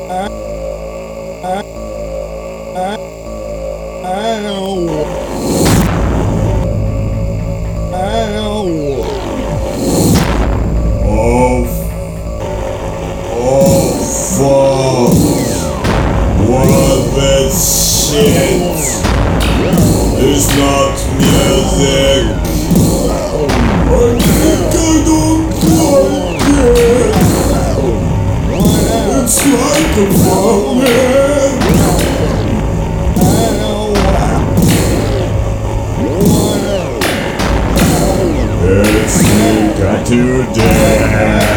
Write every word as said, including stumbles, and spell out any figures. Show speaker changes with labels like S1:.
S1: Fuck! What that shit is not music. I think I don't like it. It's like a vomit. It's like a today.